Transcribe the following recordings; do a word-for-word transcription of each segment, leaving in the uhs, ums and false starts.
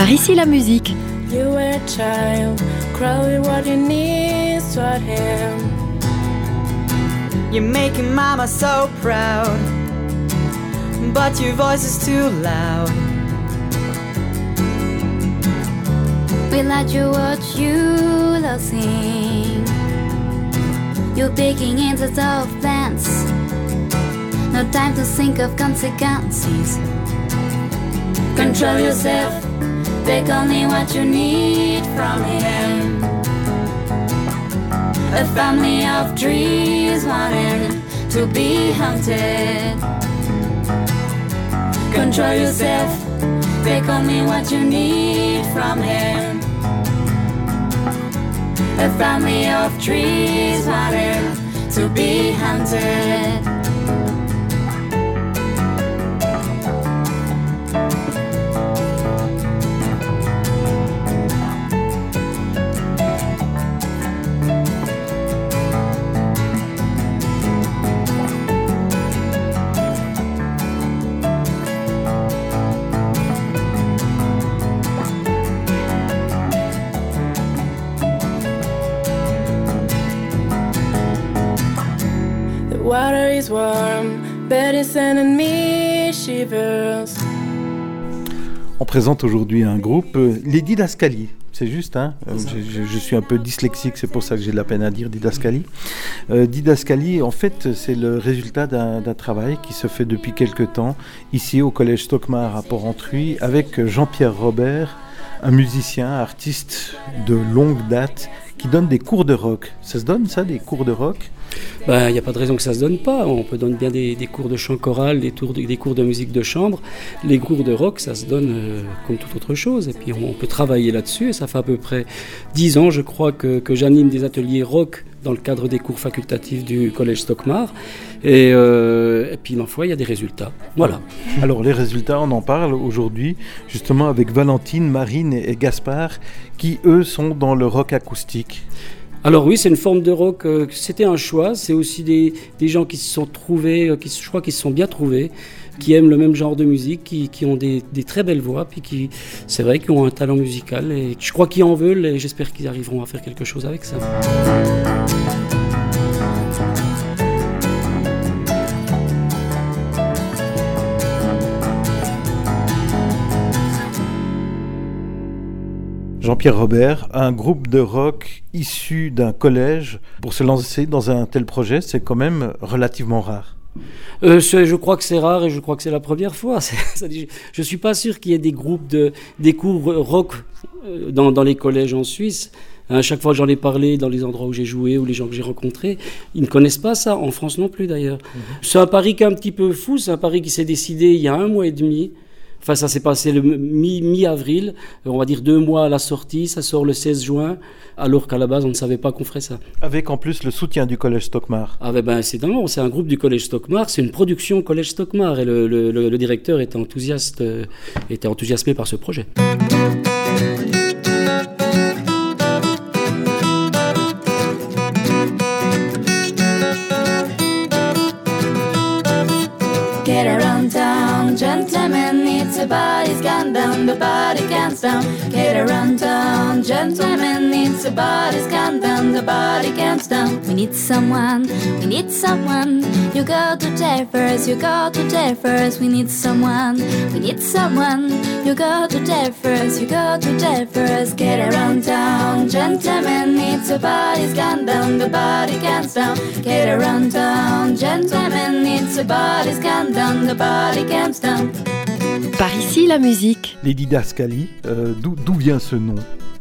Par ici la musique. You were a child, cry with what you need toward him. You're making mama so proud, but your voice is too loud. We let you watch you losing. You're digging into tough plans. No time to think of consequences. Control yourself. Take only what you need from him. A family of trees wanting to be hunted. Control yourself. Take only what you need from him. A family of trees wanting to be hunted. Water is warm, but it's sending me shivers. On présente aujourd'hui un groupe, euh, les Didascalies. C'est juste, hein euh, je, je suis un peu dyslexique, c'est pour ça que j'ai de la peine à dire Didascalies. Euh, Didascalies, en fait, c'est le résultat d'un, d'un travail qui se fait depuis quelque temps ici au Collège Stockmar à Porrentruy avec Jean-Pierre Robert, un musicien, artiste de longue date qui donne des cours de rock. Ça se donne ça, des cours de rock ? Ben, il n'y a pas de raison que ça ne se donne pas. On peut donner bien des, des cours de chant choral, des, tours de, des cours de musique de chambre. Les cours de rock, ça se donne euh, comme toute autre chose. Et puis on, on peut travailler là-dessus. Et ça fait à peu près dix ans, je crois, que, que j'anime des ateliers rock dans le cadre des cours facultatifs du Collège Stockmar. Et, euh, et puis, ma foi, il y a des résultats. Voilà. Alors, les résultats, on en parle aujourd'hui, justement, avec Valentine, Marine et, et Gaspard, qui, eux, sont dans le rock acoustique. Alors oui, c'est une forme de rock, euh, c'était un choix, c'est aussi des, des gens qui se sont trouvés, euh, qui, je crois qu'ils se sont bien trouvés, qui aiment le même genre de musique, qui, qui ont des, des très belles voix, puis qui, c'est vrai, qui ont un talent musical, et je crois qu'ils en veulent, et j'espère qu'ils arriveront à faire quelque chose avec ça. Jean-Pierre Robert, un groupe de rock issu d'un collège, pour se lancer dans un tel projet, c'est quand même relativement rare. Euh, je, je crois que c'est rare et je crois que c'est la première fois. C'est, ça, je ne suis pas sûr qu'il y ait des groupes, de, des cours rock dans, dans les collèges en Suisse. À chaque fois que j'en ai parlé dans les endroits où j'ai joué ou les gens que j'ai rencontrés, ils ne connaissent pas ça, en France non plus d'ailleurs. Mmh. C'est un pari qui est un petit peu fou, c'est un pari qui s'est décidé il y a un mois et demi. Enfin, ça s'est passé le mi- mi-avril, on va dire deux mois à la sortie, ça sort le seize juin, alors qu'à la base, on ne savait pas qu'on ferait ça. Avec en plus le soutien du Collège Stockmar. Ah ben, c'est, non, c'est un groupe du Collège Stockmar, c'est une production Collège Stockmar, et le, le, le, le directeur était, enthousiaste, euh, était enthousiasmé par ce projet. Get around town, gentlemen, it's a body's gone down, the body can't down. Get around town, gentlemen, it's a body's gone down, the body can't down. We need someone, we need someone. You go to there first, you go to there first. We need someone, we need someone. You go to there first, you go to there first. Get around town, gentlemen, it's a body's gone down, the body can't down. Get around town, gentlemen, it's a body's gone down, the body can't down. Par ici la musique. Les Didascalies, euh, d'où, d'où vient ce nom ?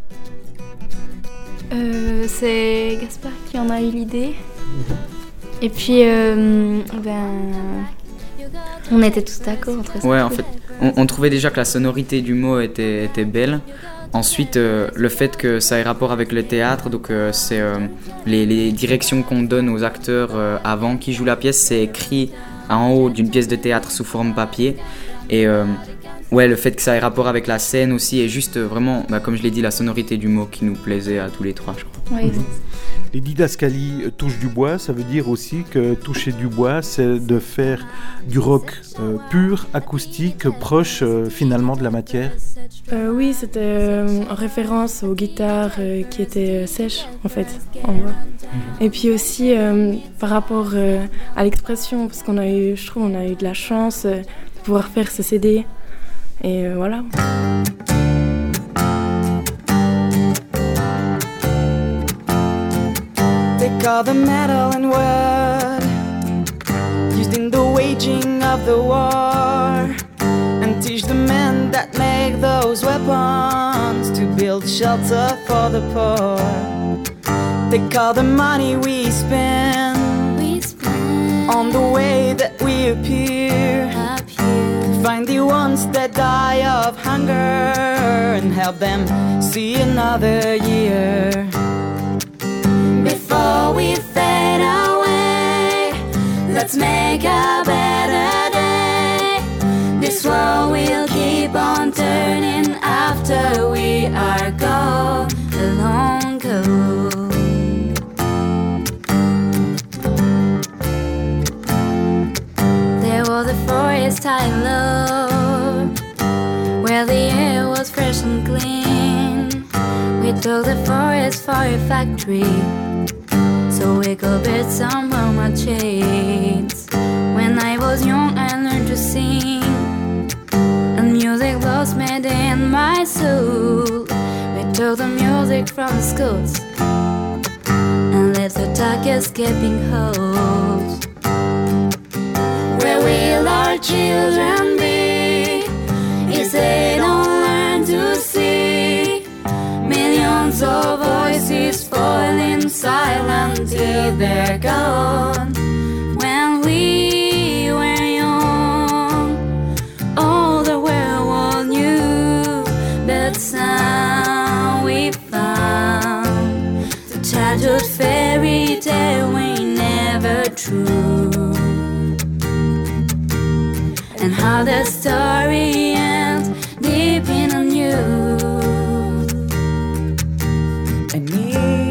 euh, C'est Gaspard qui en a eu l'idée. Et puis, euh, ben, on était tous d'accord entre ça. Ouais, en fait, on, on trouvait déjà que la sonorité du mot était, était belle. Ensuite, euh, le fait que ça ait rapport avec le théâtre, donc euh, c'est euh, les, les directions qu'on donne aux acteurs euh, avant qu'ils jouent la pièce, c'est écrit en haut d'une pièce de théâtre sous forme papier. Et euh, ouais, le fait que ça ait rapport avec la scène aussi, et juste euh, vraiment, bah, comme je l'ai dit, la sonorité du mot qui nous plaisait à tous les trois, je crois. Oui. Les didascalies touchent du bois, ça veut dire aussi que toucher du bois, c'est de faire du rock euh, pur, acoustique, proche euh, finalement de la matière. Euh, oui, c'était euh, en référence aux guitares euh, qui étaient euh, sèches, en fait, en bois. Et puis aussi euh, par rapport euh, à l'expression, parce qu'on a eu, je trouve, on a eu de la chance euh, de pouvoir faire ce C D. Et euh, voilà. Take all the metal and wood used in the waging of the war, and teach the men that make those weapons to build shelter for the poor. Take all the money we spend, We spend on the way that we appear, up here. find the ones that die of hunger and help them see another year. Before we fade away, let's make a better day. This world will keep on turning after we are gone, long ago. There was a forest I loved, where the air was fresh and clean. We took the forest for a factory, so we could build some armor chains. When I was young, I learned to sing, and music was made in my soul. We took the music from the schools and left the dark escaping holes. Where will our children be if they don't learn to see? Millions of voices falling silent till they're gone. When we were young, all the world knew, but sound we found the childhood fairy tale we never true. And how the story ends deep in you. And me.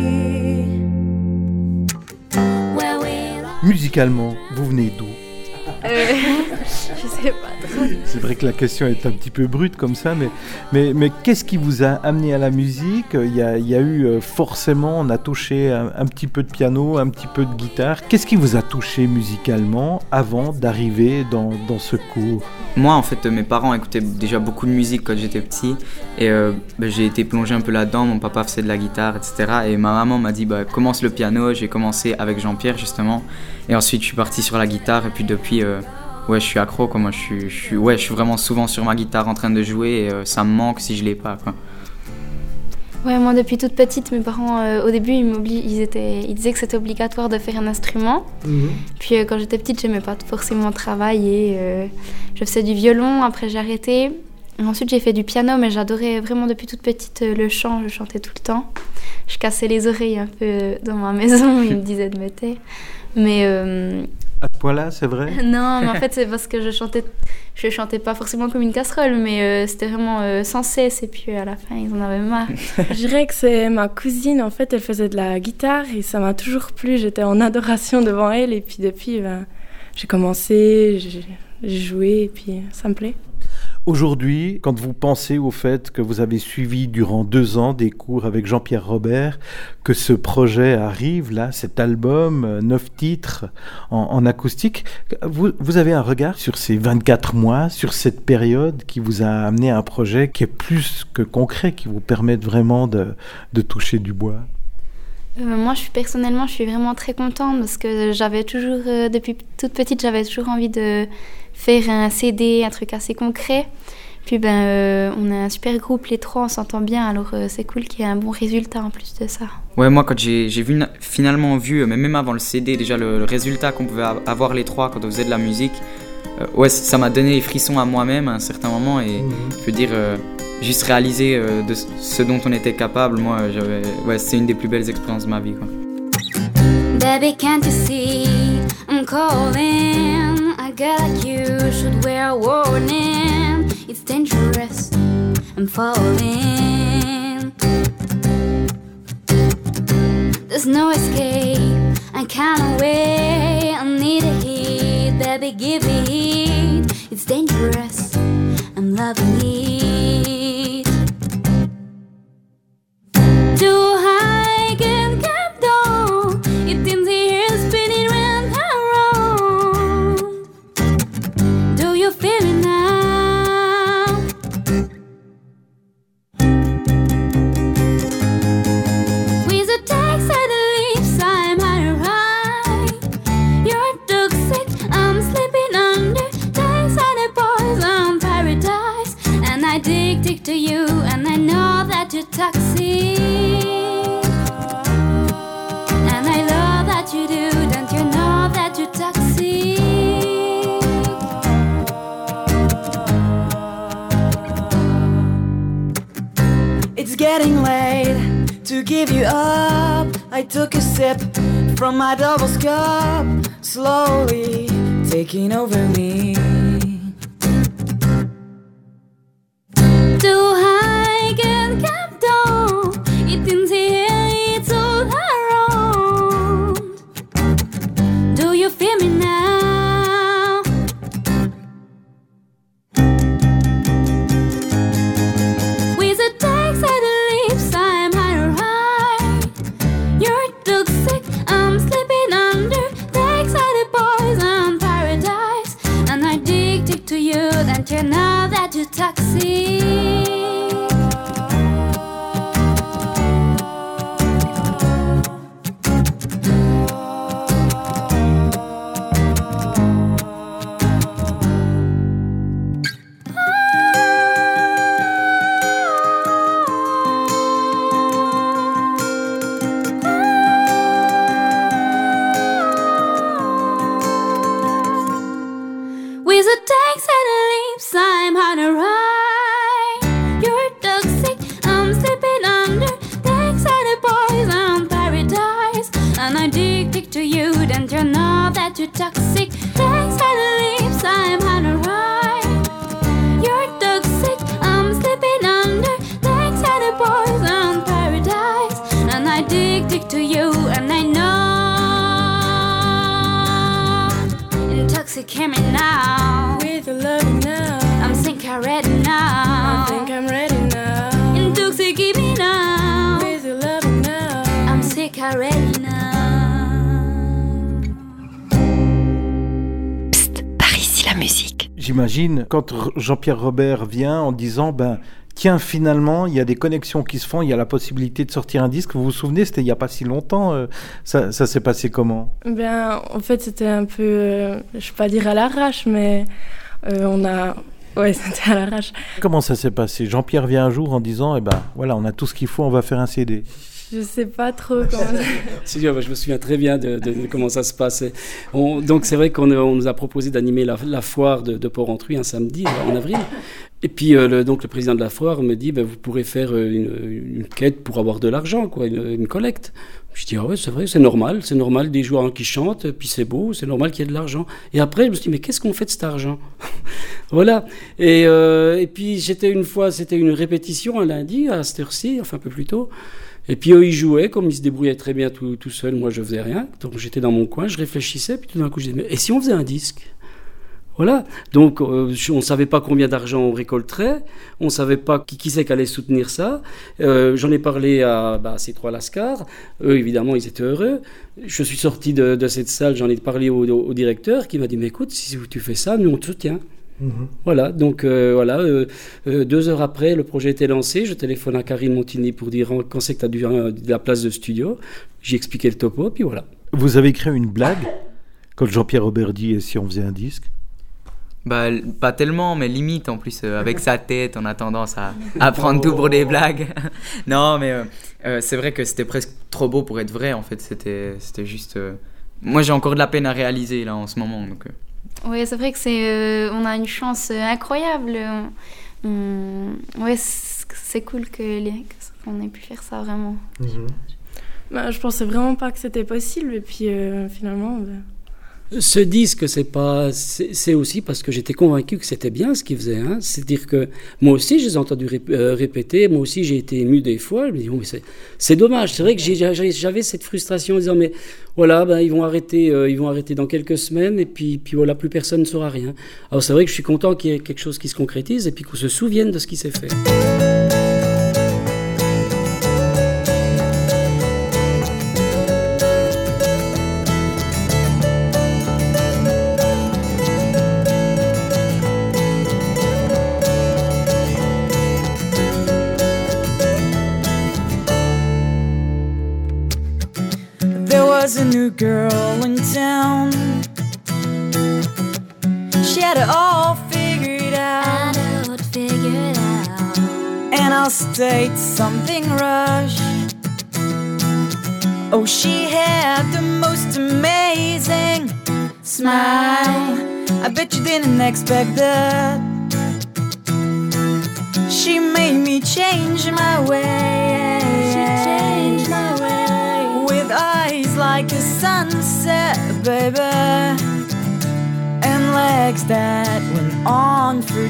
Where will I- Musicalement, vous venez d'où? Euh, je sais pas trop. C'est vrai que la question est un petit peu brute comme ça, mais, mais, mais qu'est-ce qui vous a amené à la musique? Il y a, il y a eu euh, forcément, on a touché un, un petit peu de piano, un petit peu de guitare. Qu'est-ce qui vous a touché musicalement avant d'arriver dans, dans ce cours? Moi, en fait, mes parents écoutaient déjà beaucoup de musique quand j'étais petit et euh, bah, j'ai été plongé un peu là-dedans. Mon papa faisait de la guitare, et cetera. Et ma maman m'a dit bah, commence le piano. J'ai commencé avec Jean-Pierre justement, et ensuite je suis parti sur la guitare. Et puis depuis, euh, ouais, je suis accro. Quoi. Moi, je suis, je suis, ouais, je suis vraiment souvent sur ma guitare en train de jouer. Et euh, ça me manque si je l'ai pas. Quoi. Ouais, moi depuis toute petite, mes parents euh, au début ils, ils, étaient, ils disaient que c'était obligatoire de faire un instrument. Mmh. Puis euh, quand j'étais petite, j'aimais pas forcément travailler. Euh, je faisais du violon, après j'ai arrêté. Et ensuite j'ai fait du piano, mais j'adorais vraiment depuis toute petite euh, le chant, je chantais tout le temps. Je cassais les oreilles un peu dans ma maison, ils me disaient de me taire. Mais euh, à ce point-là, c'est vrai? Non, mais en fait c'est parce que je chantais, je chantais pas forcément comme une casserole, mais euh, c'était vraiment euh, sans cesse. Et puis à la fin, ils en avaient marre. Je dirais que c'est ma cousine, en fait, elle faisait de la guitare et ça m'a toujours plu. J'étais en adoration devant elle et puis depuis, ben, j'ai commencé, j'ai, j'ai joué et puis ça me plaît. Aujourd'hui, quand vous pensez au fait que vous avez suivi durant deux ans des cours avec Jean-Pierre Robert, que ce projet arrive, là, cet album, neuf titres en, en acoustique, vous, vous avez un regard sur ces vingt-quatre mois, sur cette période qui vous a amené à un projet qui est plus que concret, qui vous permet vraiment de, de toucher du bois? Euh, moi, je suis personnellement, je suis vraiment très contente parce que j'avais toujours, euh, depuis toute petite, j'avais toujours envie de faire un C D, un truc assez concret. Puis ben, euh, on a un super groupe, les trois, on s'entend bien, alors euh, c'est cool qu'il y ait un bon résultat en plus de ça. Ouais, moi quand j'ai, j'ai vu, finalement vu, mais même avant le C D, déjà le, le résultat qu'on pouvait avoir les trois quand on faisait de la musique, euh, ouais, ça m'a donné les frissons à moi-même à un certain moment et mmh. je veux dire, euh, juste réaliser euh, de ce dont on était capable, moi, j'avais, ouais, c'est une des plus belles expériences de ma vie, quoi. Baby, can't you see I'm calling? A girl like you should wear a warning. It's dangerous, I'm falling. The There's no escape, I can't wait. I need a hit, baby, give me heat. It's dangerous, I'm loving it. Too high, can't come down. It seems here spinning round and round. Do you feel it now? With a text at the lips, I'm alright. You're toxic, I'm sleeping under. Text at the poison paradise. And I addicted to you, and I know that you're toxic. And I love that you do, don't you know that you're toxic? It's getting late to give you up. I took a sip from my double cup, slowly taking over me. Too high, can't come down. It seems here, it's all around. Do you feel me now? With a text at the lips, I'm alright. You're toxic, I'm sleeping under. Text at the poison paradise. And I'm addicted to you, don't you know that you're toxic? With a text at the lips, I'm on a ride. You're toxic, I'm sleeping under. Text at the poison paradise. And I'm addicted to you, don't you know that you're toxic? Text at the lips, I'm on a ride. You're toxic, I'm sleeping under. Text at the poison paradise. And I'm addicted to you, and I know. Intoxicate me now. With your love now, I'm think I'm ready now. I think I'm ready now. Intoxicate me now. With your love now, I'm sick already now. Psst, par ici la musique. J'imagine quand R- Jean-Pierre Robert vient en disant ben tiens, finalement il y a des connexions qui se font, il y a la possibilité de sortir un disque. Vous vous souvenez, c'était il n'y a pas si longtemps, euh, ça, ça s'est passé comment? Ben, en fait, c'était un peu, euh, je ne vais pas dire à l'arrache, mais euh, on a... Ouais, c'était à l'arrache. Comment ça s'est passé? Jean-Pierre vient un jour en disant eh ben voilà, on a tout ce qu'il faut, on va faire un C D. Je ne sais pas trop comment... Si, je me souviens très bien de, de, de comment ça se passait. On, donc c'est vrai qu'on on nous a proposé d'animer la, la foire de, de Port-Rentruy un samedi en avril. Et puis euh, le, donc le président de la foire me dit ben, vous pourrez faire une, une quête pour avoir de l'argent, quoi, une, une collecte. Je dis ah ouais, c'est vrai, c'est normal, c'est normal des joueurs qui chantent, puis c'est beau, c'est normal qu'il y ait de l'argent. Et après je me suis dit mais qu'est-ce qu'on fait de cet argent? Voilà. Et, euh, et puis j'étais une fois, c'était une répétition un lundi à cette heure-ci, enfin un peu plus tôt. Et puis eux ils jouaient, comme ils se débrouillaient très bien tout, tout seuls, moi je faisais rien. Donc j'étais dans mon coin, je réfléchissais, puis tout d'un coup je disais mais et si on faisait un disque? Voilà, donc euh, on ne savait pas combien d'argent on récolterait, on ne savait pas qui, qui c'est qui allait soutenir ça. Euh, j'en ai parlé à, bah, à ces trois lascars, eux évidemment ils étaient heureux. Je suis sorti de, de cette salle, j'en ai parlé au, au, au directeur qui m'a dit mais écoute, si tu fais ça, nous on te soutient. Mmh. Voilà, donc euh, voilà, euh, euh, deux heures après le projet était lancé, je téléphone à Karine Montigny pour dire quand c'est que tu as dû euh, de la place de studio, j'ai expliqué le topo, puis voilà. Vous avez créé une blague quand Jean-Pierre Robert dit et si on faisait un disque? Bah, pas tellement, mais limite, en plus, euh, avec sa tête, on a tendance à, à prendre tout pour des blagues. Non, mais euh, euh, c'est vrai que c'était presque trop beau pour être vrai, en fait. C'était, c'était juste... Euh... Moi, j'ai encore de la peine à réaliser, là, en ce moment, donc... Euh... Oui, c'est vrai que c'est... Euh, on a une chance euh, incroyable. On, on, ouais, c'est, c'est cool que les, qu'on ait pu faire ça, vraiment. Mm-hmm. Bah, je pensais vraiment pas que c'était possible, et puis, euh, finalement... Bah... Ce disque, c'est pas, c'est, c'est aussi parce que j'étais convaincu que c'était bien ce qu'ils faisaient. Hein. C'est-à-dire que moi aussi, je les ai entendus rép- euh, répéter. Moi aussi, j'ai été ému des fois. Je me dis, oh, mais c'est, c'est dommage. C'est vrai que j'ai, j'avais cette frustration en disant, mais voilà, ben, ils vont arrêter, euh, ils vont arrêter dans quelques semaines, et puis, puis voilà, plus personne ne saura rien. Alors c'est vrai que je suis content qu'il y ait quelque chose qui se concrétise et puis qu'on se souvienne de ce qui s'est fait. Was a new girl in town. She had it all figured out. I know it figured out. And I'll state something rush. Oh, she had the most amazing smile. I bet you didn't expect that. She made me change my way. She changed my way. With eyes like a sunset, baby, and legs that went on for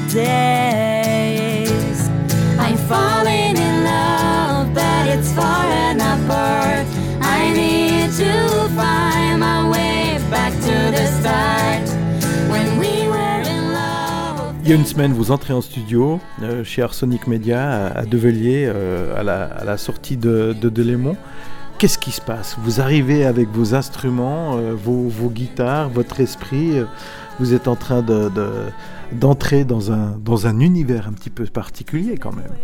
days. I'm falling in love, but it's far enough apart. I need to find my way back to the start when we were in love. Il y a une semaine, vous entrez en studio euh, chez Arsonic Media à, à Develier, euh, à, la, à la sortie de, de Delémont. Qu'est-ce qui se passe? Vous arrivez avec vos instruments, euh, vos, vos guitares, votre esprit. Euh, vous êtes en train de, de, d'entrer dans un, dans un univers un petit peu particulier quand même.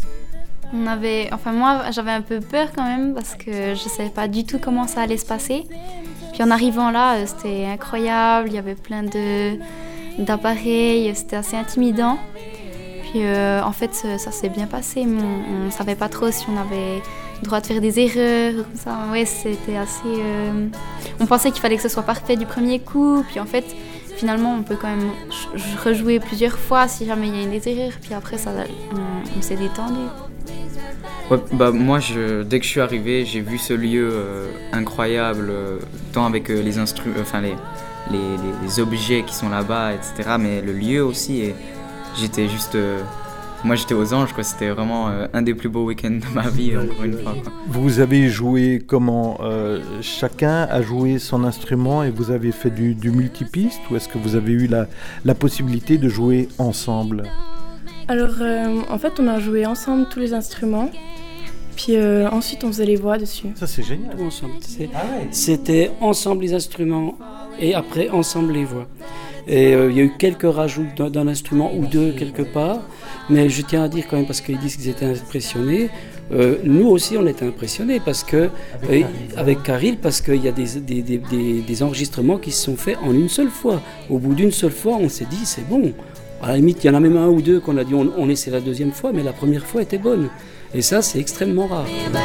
On avait, enfin moi, j'avais un peu peur quand même parce que je ne savais pas du tout comment ça allait se passer. Puis en arrivant là, c'était incroyable. Il y avait plein de, d'appareils. C'était assez intimidant. Puis euh, en fait, ça, ça s'est bien passé. Mais on ne savait pas trop si on avait le droit de faire des erreurs. Comme ça. Ouais, c'était assez... Euh... On pensait qu'il fallait que ce soit parfait du premier coup. Puis en fait, finalement, on peut quand même rejouer plusieurs fois si jamais il y a des erreurs. Puis après, ça, on, on s'est détendu. Ouais, bah, moi, je, dès que je suis arrivé, j'ai vu ce lieu euh, incroyable, euh, tant avec euh, les, instru- euh, enfin, les, les, les, les objets qui sont là-bas, et cetera. Mais le lieu aussi, et j'étais juste... Euh, moi, j'étais aux anges, quoi. C'était vraiment euh, un des plus beaux week-ends de ma vie, encore une fois, quoi. Vous avez joué comment euh, chacun a joué son instrument et vous avez fait du, du multipiste, ou est-ce que vous avez eu la, la possibilité de jouer ensemble? Alors, euh, en fait, on a joué ensemble tous les instruments. Puis euh, ensuite, on faisait les voix dessus. Ça, c'est génial. Tout ensemble. C'est, Ah ouais. C'était ensemble les instruments et après ensemble les voix. Et euh, il y a eu quelques rajouts d'un, d'un instrument ou deux quelque part, mais je tiens à dire quand même, parce qu'ils disent qu'ils étaient impressionnés, euh, nous aussi on était impressionnés parce que, avec, euh, avec Caril, parce qu'il y a des, des, des, des, des enregistrements qui se sont faits en une seule fois. Au bout d'une seule fois, on s'est dit c'est bon. À la limite, il y en a même un ou deux qu'on a dit on, on essaie la deuxième fois, mais la première fois était bonne. Et ça, c'est extrêmement rare.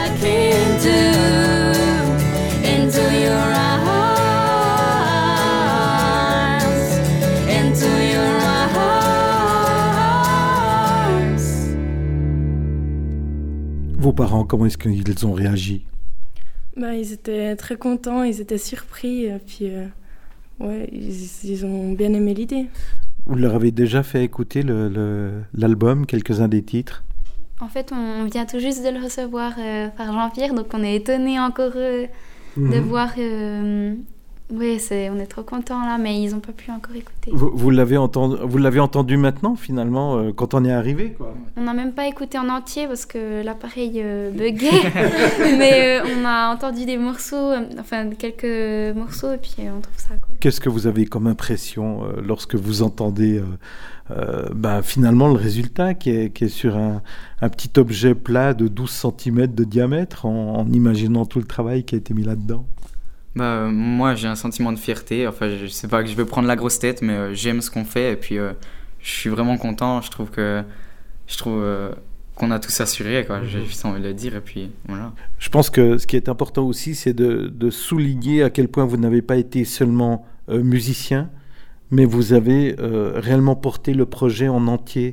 Vos parents, comment est-ce qu'ils ont réagi? Bah, ils étaient très contents, ils étaient surpris. Et puis, euh, ouais, ils, ils ont bien aimé l'idée. Vous leur avez déjà fait écouter le, le, l'album, quelques-uns des titres? En fait, on vient tout juste de le recevoir euh, par Jean-Pierre, donc on est étonnés encore euh, mmh. de voir... Euh, oui, c'est, on est trop contents là, mais ils n'ont pas pu encore écouter. Vous, vous, l'avez, entendu, vous l'avez entendu maintenant, finalement, euh, quand on est arrivé, quoi. On n'a même pas écouté en entier parce que l'appareil euh, buguait, mais euh, on a entendu des morceaux, euh, enfin quelques morceaux, et puis euh, on trouve ça cool. Qu'est-ce que vous avez comme impression euh, lorsque vous entendez euh, euh, bah, finalement le résultat qui est, qui est sur un, un petit objet plat de douze centimètres de diamètre, en, en imaginant tout le travail qui a été mis là-dedans? Bah, euh, moi, j'ai un sentiment de fierté. Enfin, je sais pas que je veux prendre la grosse tête, mais euh, j'aime ce qu'on fait. Et puis, euh, je suis vraiment content. Je trouve, que, je trouve euh, qu'on a tous assuré, quoi. J'ai juste envie de le dire. Et puis, voilà. Je pense que ce qui est important aussi, c'est de, de souligner à quel point vous n'avez pas été seulement euh, musicien, mais vous avez euh, réellement porté le projet en entier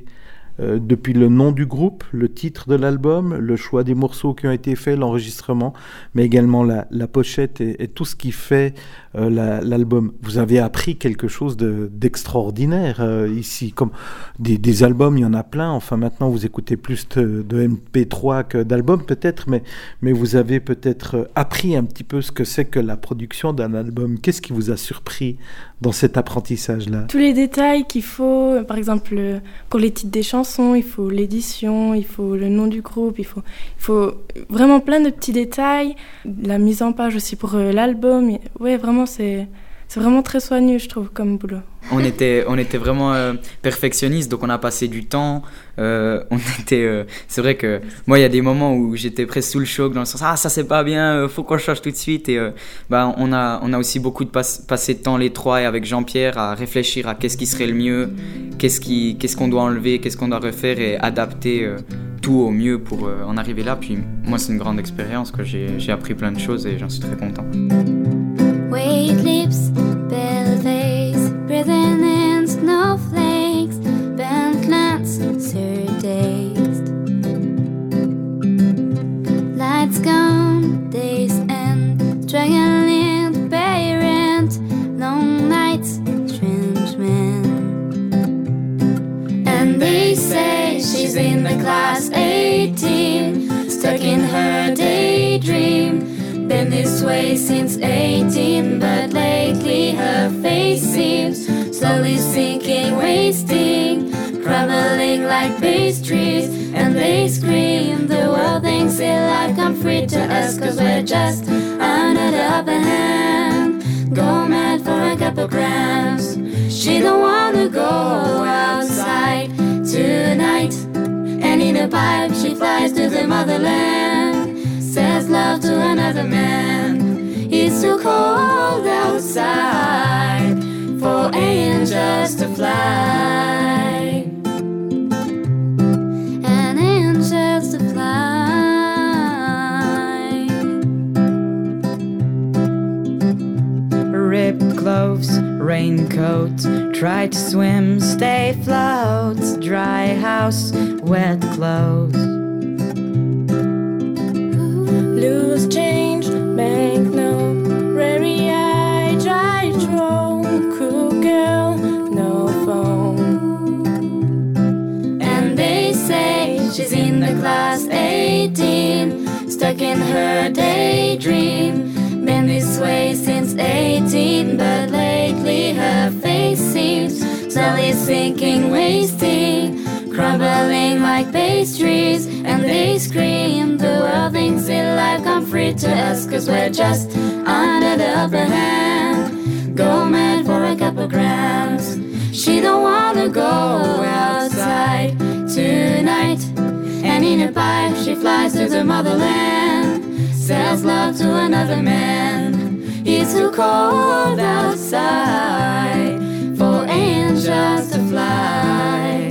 euh, depuis le nom du groupe, le titre de l'album, le choix des morceaux qui ont été faits, l'enregistrement, mais également la, la pochette et, et tout ce qui fait euh, la, l'album. Vous avez appris quelque chose de, d'extraordinaire euh, ici. Comme des, des albums, il y en a plein. Enfin, maintenant, vous écoutez plus de, de M P trois que d'albums peut-être, mais, mais vous avez peut-être appris un petit peu ce que c'est que la production d'un album. Qu'est-ce qui vous a surpris dans cet apprentissage-là? Tous les détails qu'il faut, par exemple pour les titres des chansons, il faut l'édition, il faut le nom du groupe, il faut, il faut vraiment plein de petits détails, la mise en page aussi pour euh, l'album. Ouais, vraiment, c'est, c'est vraiment très soigneux, je trouve, comme boulot. On était, on était vraiment euh, perfectionnistes, donc on a passé du temps. Euh, on était, euh, c'est vrai que moi, il y a des moments où j'étais presque sous le choc, dans le sens ah ça c'est pas bien, euh, faut qu'on change tout de suite. Et euh, bah on a, on a aussi beaucoup de pas- passé de temps les trois et avec Jean-Pierre à réfléchir à qu'est-ce qui serait le mieux, qu'est-ce qui, qu'est-ce qu'on doit enlever, qu'est-ce qu'on doit refaire et adapter euh, tout au mieux pour euh, en arriver là. Puis moi, c'est une grande expérience, que j'ai, j'ai appris plein de choses et j'en suis très content. Wait lips, pale face, breathing in snowflakes, bent glance, surdazed. Lights gone, days end, struggling to pay rent, long nights, strange men. And they say she's in the class eighteen, stuck in her daydream. Been this way since eighteen, but lately her face seems slowly sinking, wasting, crumbling like pastries. And they scream, the world thinks it like come free to us, cause we're just under the upper hand. Go mad for a couple grams. She don't wanna go outside tonight, and in a pipe she flies to the motherland. Says love to another man. It's too cold outside for angels to fly, and angels to fly. Ripped clothes, raincoat, try to swim, stay afloat. Dry house, wet clothes. Loose change, banknote, rary eye, dry draw, cool girl, no phone. And they say she's in the class eighteen, stuck in her daydream. Been this way since eighteen, but lately her face seems slowly sinking, wasting, crumbling like pastries. And they scream, the world thinks it like come free to us, cause we're just under the upper hand. Go mad for a couple grams. She don't wanna go outside tonight, and in a pipe she flies to the motherland. Sells love to another man. It's too cold outside for angels to fly,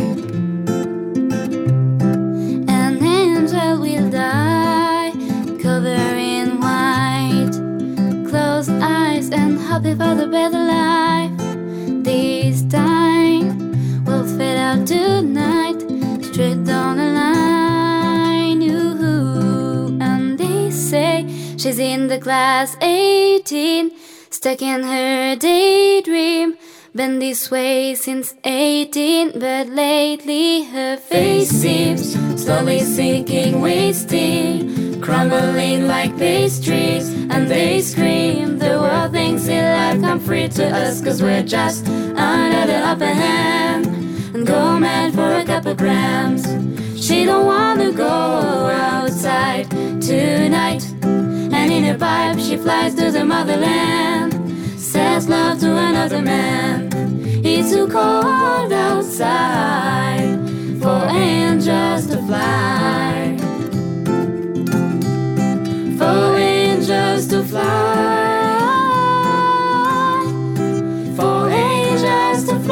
and angel will die, covered in white, closed eyes and happy for the better life. This time will fade out tonight, straight down the line. Ooh, and they say she's in the class eighteen, stuck in her daydream. Been this way since eighteen, but lately her face seems slowly sinking, wasting, crumbling like pastries. And they scream, the world thinks it like come free to us, cause we're just under the upper hand. And go mad for a couple grams. She don't wanna go outside tonight, and in a pipe she flies to the motherland. Says love to another man. It's too cold outside for angels to fly, for angels to fly, for angels to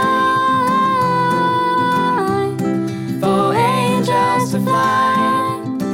fly, for angels to fly,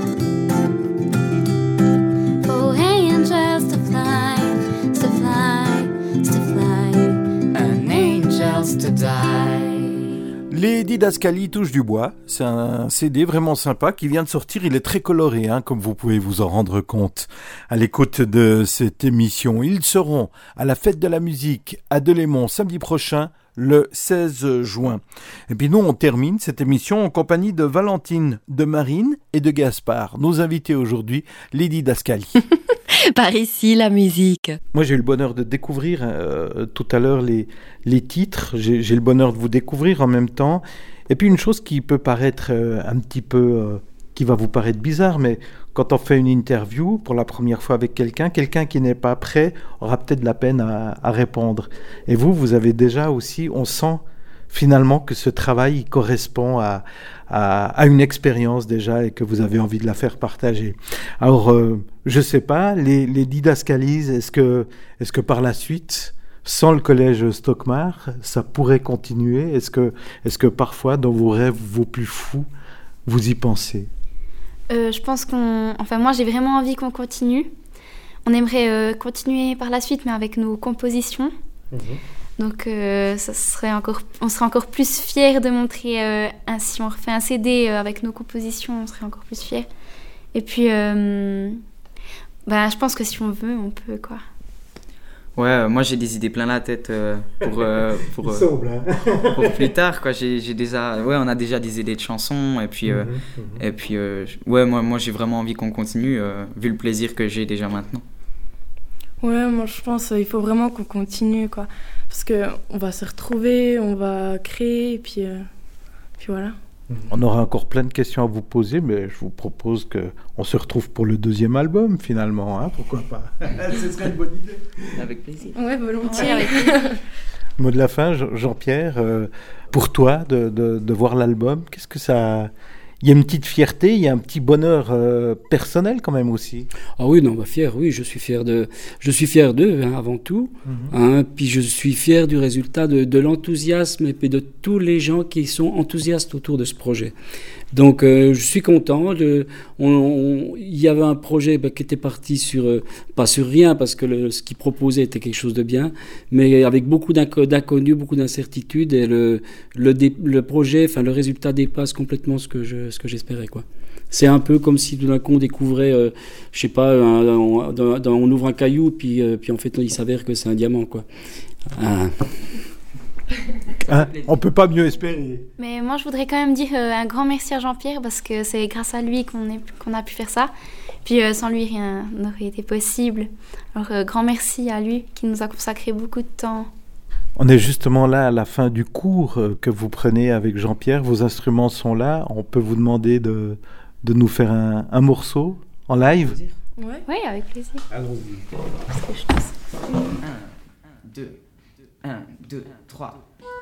for angels to fly, to fly, to fly, and angels to die. Les Didascalie touche du bois, c'est un C D vraiment sympa qui vient de sortir, il est très coloré, hein, comme vous pouvez vous en rendre compte. À l'écoute de cette émission, ils seront à la fête de la musique à Delémont samedi prochain, le seize juin. Et puis nous, on termine cette émission en compagnie de Valentine, de Marine et de Gaspard. Nos invités aujourd'hui, les Didascalie. Par ici, la musique. Moi, j'ai eu le bonheur de découvrir euh, tout à l'heure les, les titres. J'ai, j'ai le bonheur de vous découvrir en même temps. Et puis une chose qui peut paraître euh, un petit peu... Euh, qui va vous paraître bizarre, mais quand on fait une interview pour la première fois avec quelqu'un, quelqu'un qui n'est pas prêt aura peut-être de la peine à, à répondre. Et vous, vous avez déjà aussi... On sent finalement que ce travail il correspond à, à, à une expérience déjà et que vous avez envie de la faire partager. Alors, euh, je sais pas, les, les Didascalies, est-ce que, est-ce que par la suite, sans le collège Stockmar, ça pourrait continuer ? Est-ce que, est-ce que parfois, dans vos rêves, vos plus fous, vous y pensez ? euh, Je pense qu'on... Enfin, moi, j'ai vraiment envie qu'on continue. On aimerait euh, continuer par la suite, mais avec nos compositions. Mmh. Donc, euh, ça serait encore, on serait encore plus fiers de montrer, euh, un, si on refait un C D euh, avec nos compositions, on serait encore plus fiers. Et puis, euh, bah, je pense que si on veut, on peut, quoi. Ouais, euh, moi j'ai des idées plein la tête euh, pour, euh, pour, euh, semble, hein. pour plus tard, quoi. J'ai, j'ai déjà, ouais, on a déjà des idées de chansons, et puis, euh, mmh, mmh. Et puis euh, ouais, moi, moi j'ai vraiment envie qu'on continue, euh, vu le plaisir que j'ai déjà maintenant. Ouais, moi je pense qu'il faut vraiment qu'on continue, quoi. Parce qu'on va se retrouver, on va créer, et puis, euh, puis voilà. On aura encore plein de questions à vous poser, mais je vous propose qu'on se retrouve pour le deuxième album, finalement. Hein, pourquoi pas ? Ce serait une bonne idée. Avec plaisir. Ouais, volontiers. Ouais, avec plaisir. Mot de la fin, Jean-Pierre, euh, pour toi, de, de, de voir l'album, qu'est-ce que ça... Il y a une petite fierté, il y a un petit bonheur euh, personnel quand même aussi. Ah oui, non, bah fier, oui, je suis fier de, je suis fier d'eux hein, avant tout. Mm-hmm. Hein, puis je suis fier du résultat de, de l'enthousiasme et puis de tous les gens qui sont enthousiastes autour de ce projet. Donc euh, je suis content. De, on, on, il y avait un projet bah, qui était parti sur, euh, pas sur rien parce que le, ce qu'il proposait était quelque chose de bien, mais avec beaucoup d'inconnus, beaucoup d'incertitudes et le, le, dé, le projet, enfin le résultat dépasse complètement ce que je ce que j'espérais, quoi. C'est un peu comme si tout d'un coup on découvrait, euh, je sais pas, un, un, un, un, on ouvre un caillou puis, euh, puis en fait il s'avère que c'est un diamant, quoi. Ah. Hein, on peut pas mieux espérer. Mais moi je voudrais quand même dire euh, un grand merci à Jean-Pierre parce que c'est grâce à lui qu'on, est, qu'on a pu faire ça. Puis euh, sans lui rien n'aurait été possible. Alors euh, grand merci à lui qui nous a consacré beaucoup de temps. On est justement là à la fin du cours que vous prenez avec Jean-Pierre. Vos instruments sont là. On peut vous demander de, de nous faire un, un morceau en live. Oui, ouais, avec plaisir. Allons-y. Parce que je pense... un, deux, un, deux, trois.